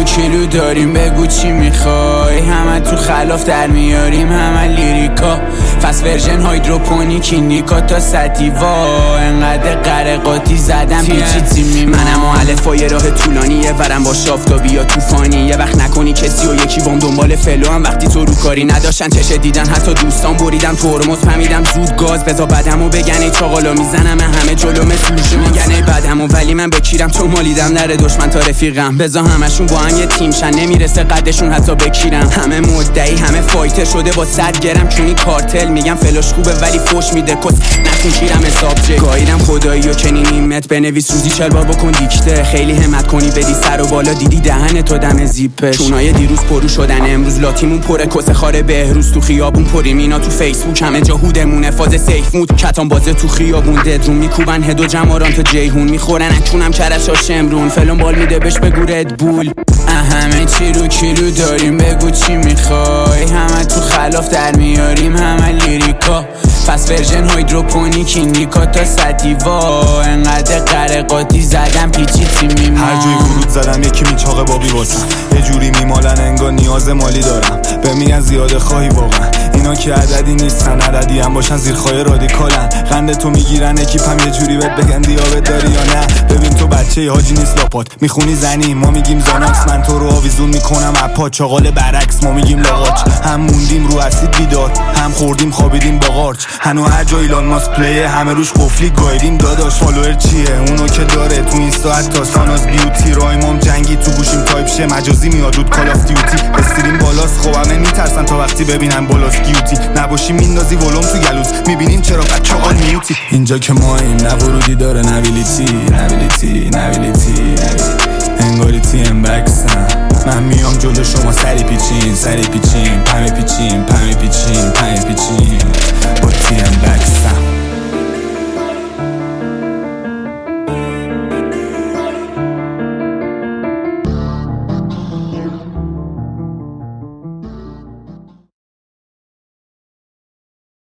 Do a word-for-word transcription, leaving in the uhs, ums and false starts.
کیلو داریم بگو چی میخوای، همه تو خلاف در میاریم همه لیریکا، فست ورژن هایدروپونیک نیکا تا سطیوا، انقدر قرقاتی زدم پیچی تیمی منم و الفای راه طولانیه ورم با شافتابی یا توفانی، یه وقت نکنی کسی و یکی بام دنبال فلو هم وقتی تو رو کاری نداشتن چشه دیدن، حتی دوستان بریدم ترمز فهمیدم زود گاز بزا بدمو بگن ای چاقالا میزنم همه جلو مثل میگن ای بدمو ولی من بکیرم تو مالیدم نره دشمن تا رفیقم، بزا همشون با هم یه تیم شن نمیرسه قدشون حتی بکیرم، همه مدعی همه فایتر شده با صد گرم چونی کارتل میگم فلاش خوبه ولی فوش میده کس نتون کیرم حساب جه گاییدم خدایی و چنین نیمت بنویس روزی چل بار بکن دیکته، خیلی همت کنی بدی سر و بالا دیدی دهن تو دم زیپش، چونای دیروز پرو شدن امروز لاتیمون پره کس خاره بهروز تو خیابون پریم اینا تو فیسبوک همه جا هودمونه فاز سیف مود کتان بازه تو خیابون ددرون میکوبن هدو جماران تا جیهون میخورن اکونم کرشا شمرون فلان بال میده بش بگو ردبول، همه چی رو کیلو داریم بگو چی میخوای، همه تو خلاف در میاریم همه لیریکا، فست ورژن هایدروپونیک نیکا تا سطیوا، انقدر قرقاتی زدم پیچی تیمی هر جوی فرود زدم یکی میچاقه بابی واسم، یه جوری میمالن انگار نیاز مالی دارم، به میگن زیاده خواهی واقعا اینا که عددی نیستن عددی هم باشن زیرخواه رادیکالن، قند تو میگیرن اکیپم یه جوری بهت بگن دیابت داری یا نه، ببین تو بچه ی حاجی نیست لاپات میخونی زنی ما میگیم زاناکس، من تو رو آویزون میکنم اپا چاقال برعکس ما میگیم لاغاچ، هم موندیم رو اسید بیدار هم خوردیم خوابیدیم با قارچ، هنو هر جا ایلان ماسک پلیه همه روش قفلی گایدیم داداش، فالوور چیه اونو که داره تو اینستا حتی ساناز بیوتی، رایمام جنگی تو گوشیم تایپ شه مجازی میاد رود کال آف دیوتی، استریم بالاست خب همه میترسن تا وقتی ببینن بالاست گیوتی، نباشی میندازی ولوم تو گلوز میبینیم چرا بچه‌ها میوتی، اینجا که ما این نه ورودی داره نویلیتی نویلیتی نویلیتی انگاری تیم بکسن، من میام جلو شما سری پیچین سری پیچین پمه پیچین پمه پیچین پمه پیچین با تیم بکسن.